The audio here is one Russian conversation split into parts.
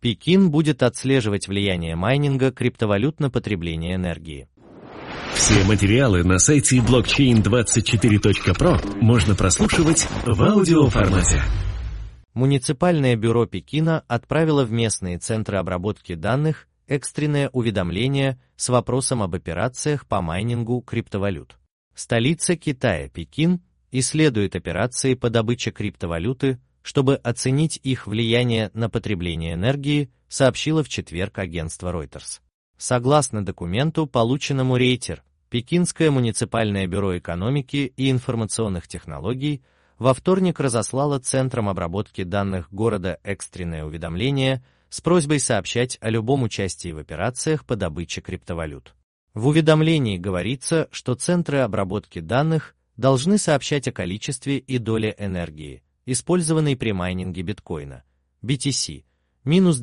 Пекин будет отслеживать влияние майнинга криптовалют на потребление энергии. Все материалы на сайте blockchain24.pro можно прослушивать в аудиоформате. Муниципальное бюро Пекина отправило в местные центры обработки данных экстренное уведомление с вопросом об операциях по майнингу криптовалют. Столица Китая, Пекин, исследует операции по добыче криптовалюты, чтобы оценить их влияние на потребление энергии, сообщило в четверг агентство Reuters. Согласно документу, полученному Рейтер, Пекинское муниципальное бюро экономики и информационных технологий во вторник разослало центрам обработки данных города экстренное уведомление с просьбой сообщать о любом участии в операциях по добыче криптовалют. В уведомлении говорится, что центры обработки данных должны сообщать о количестве и доле энергии, использованной при майнинге биткоина, BTC, минус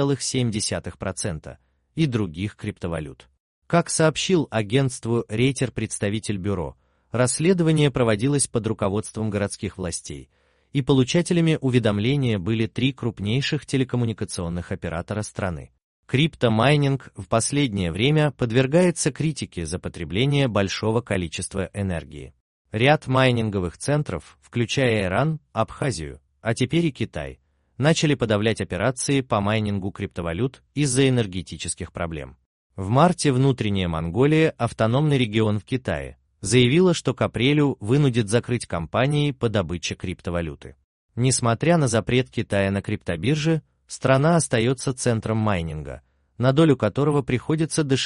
2,7%, и других криптовалют. Как сообщил агентству Рейтер представитель бюро, расследование проводилось под руководством городских властей, и получателями уведомления были 3 крупнейших телекоммуникационных оператора страны. Криптомайнинг в последнее время подвергается критике за потребление большого количества энергии. Ряд майнинговых центров, включая Иран, Абхазию, а теперь и Китай, начали подавлять операции по майнингу криптовалют из-за энергетических проблем. В марте внутренняя Монголия, автономный регион в Китае, заявила, что к апрелю вынудит закрыть компании по добыче криптовалюты. Несмотря на запрет Китая на криптобирже, страна остается центром майнинга, на долю которого приходится до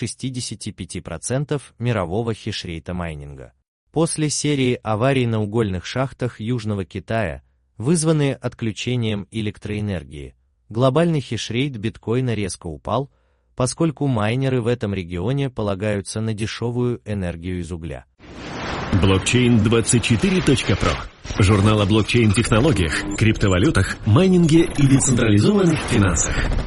65% мирового хешрейта майнинга. После серии аварий на угольных шахтах Южного Китая, вызванные отключением электроэнергии, глобальный хешрейт биткоина резко упал, поскольку майнеры в этом регионе полагаются на дешевую энергию из угля. Blockchain24.pro. Журнал о блокчейн-технологиях, криптовалютах, майнинге и децентрализованных финансах.